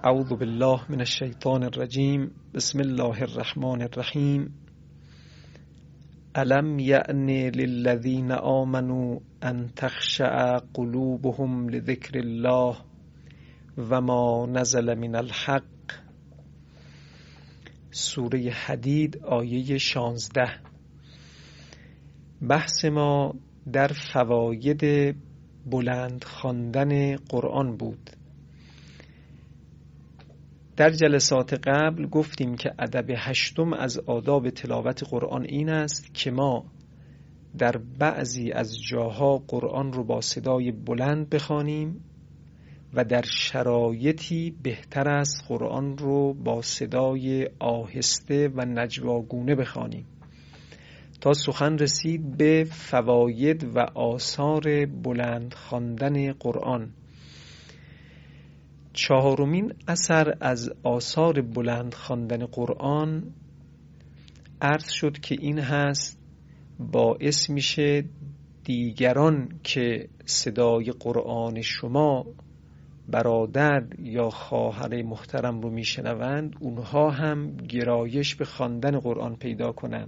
اعوذ بالله من الشیطان الرجیم. بسم الله الرحمن الرحیم. الم یأن للذین آمنوا ان تخشع قلوبهم لذکر الله و ما نزل من الحق. سوره حدید آیه 16. بحث ما در فواید بلند خواندن قرآن بود. در جلسات قبل گفتیم که ادب هشتم از آداب تلاوت قرآن این است که ما در بعضی از جاها قرآن رو با صدای بلند بخوانیم و در شرایطی بهتر است قرآن رو با صدای آهسته و نجواگونه بخوانیم تا سخن رسید به فواید و آثار بلند خواندن قرآن. چهارمین اثر از آثار بلند خواندن قرآن عرض شد که این هست باعث میشه دیگران که صدای قرآن شما برادر یا خواهر محترم رو میشنوند اونها هم گرایش به خواندن قرآن پیدا کنند.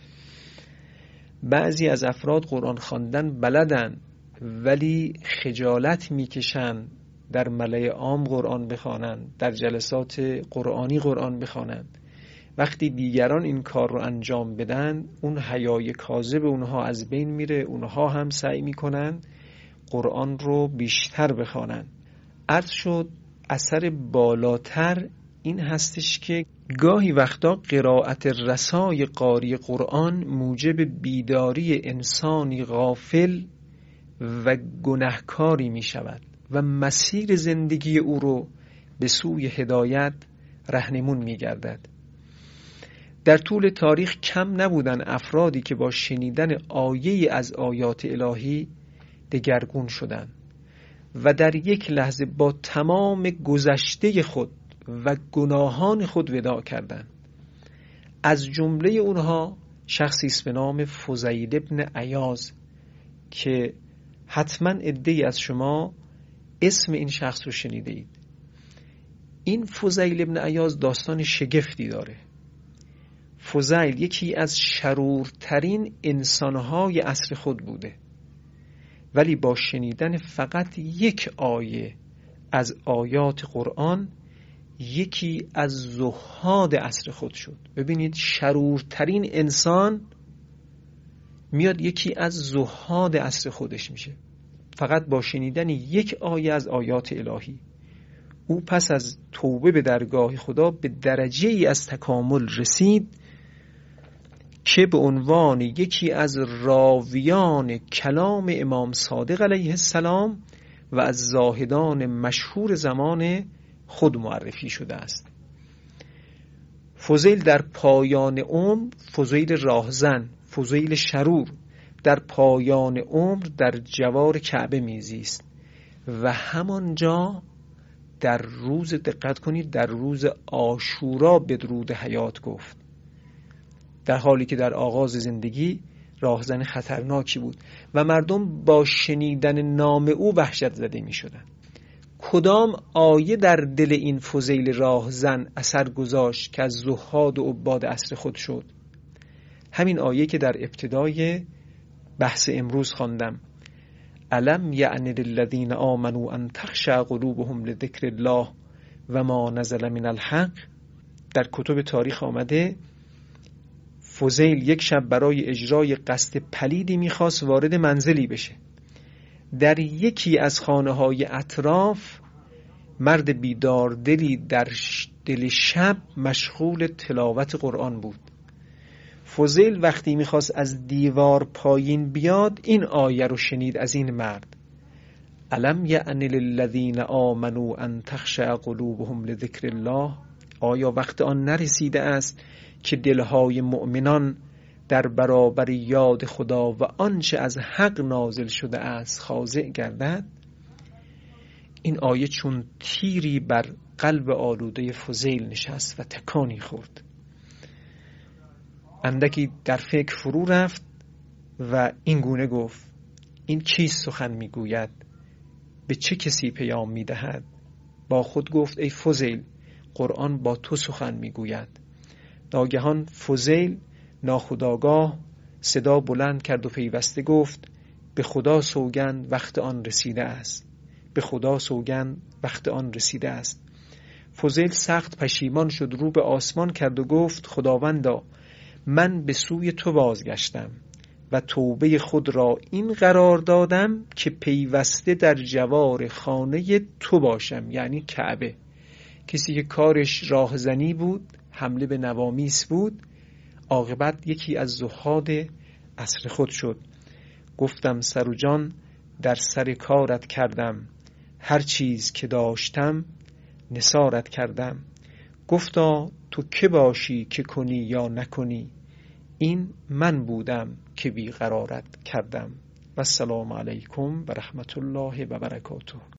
بعضی از افراد قرآن خواندن بلدن ولی خجالت میکشن در ملأ عام قرآن بخوانند، در جلسات قرآنی قرآن بخوانند. وقتی دیگران این کار رو انجام بدن اون حیای کاذب اونها از بین میره، اونها هم سعی میکنن قرآن رو بیشتر بخوانند. عرض شد اثر بالاتر این هستش که گاهی وقتا قرائت رسای قاری قرآن موجب بیداری انسانی غافل و گناهکاری می شود و مسیر زندگی او رو به سوی هدایت راهنمون می گردد. در طول تاریخ کم نبودن افرادی که با شنیدن آیه از آیات الهی دگرگون شدند و در یک لحظه با تمام گذشته خود و گناهان خود وداع کردند. از جمله اونها شخصی است به نام فضیل ابن عیاض که حتما عده‌ای از شما اسم این شخص رو شنیده اید. این فضیل ابن عیاض داستان شگفتی داره. فضیل یکی از شرورترین انسانهای عصر خود بوده ولی با شنیدن فقط یک آیه از آیات قرآن یکی از زهاد عصر خود شد. ببینید شرورترین انسان میاد یکی از زهاد عصر خودش میشه فقط با شنیدن یک آیه از آیات الهی. او پس از توبه به درگاه خدا به درجه ای از تکامل رسید که به عنوان یکی از راویان کلام امام صادق علیه السلام و از زاهدان مشهور زمان خود معرفی شده است. فضیل در پایان عمر، فضیل راهزن، فضیل شرور در پایان عمر در جوار کعبه میزیست و همانجا در روز، دقت کنید، در روز عاشورا بدرود حیات گفت، در حالی که در آغاز زندگی راهزن خطرناکی بود و مردم با شنیدن نام او وحشت زده می شدن. کدام آیه در دل این فضیل راهزن اثر گذاشت که از زهاد و عباد عصر خود شد؟ همین آیه که در ابتدای بحث امروز خواندم: الم یأن للذین آمنوا ان تخشع قلوبهم لذکر الله و ما نزل من الحق. در کتب تاریخ آمده فضیل یک شب برای اجرای قصد پلیدی میخواست وارد منزلی بشه. در یکی از خانه‌های اطراف مرد بیداردلی در دل شب مشغول تلاوت قرآن بود. فضیل وقتی میخواست از دیوار پایین بیاد این آیه رو شنید از این مرد: الم یأن للذین آمنوا ان تخشع قلوبهم لذکر الله. آیا وقت آن نرسیده است که دلهای مؤمنان در برابر یاد خدا و آنچه از حق نازل شده است خاضع گردد؟ این آیه چون تیری بر قلب آلوده فضیل نشست و تکانی خورد. اندکی در فکر فرو رفت و این گونه گفت: این چیست سخن میگوید؟ به چه کسی پیام میدهد؟ با خود گفت ای فضیل، قرآن با تو سخن میگوید. ناگهان فضیل ناخودآگاه صدا بلند کرد و پیوسته گفت به خدا سوگند وقت آن رسیده است. به خدا سوگند وقت آن رسیده است. فضیل سخت پشیمان شد، رو به آسمان کرد و گفت خداوندا، من به سوی تو بازگشتم و توبه خود را این قرار دادم که پیوسته در جوار خانه تو باشم، یعنی کعبه. کسی که کارش راهزنی بود، حمله به نوامیس بود، عاقبت یکی از زهاد عصر خود شد. گفتم سر و جان در سر کارت کردم، هر چیز که داشتم نثارت کردم. گفتا تو که باشی که کنی یا نکنی، این من بودم که بیقرارت کردم. و السلام علیکم و رحمت الله و برکاته.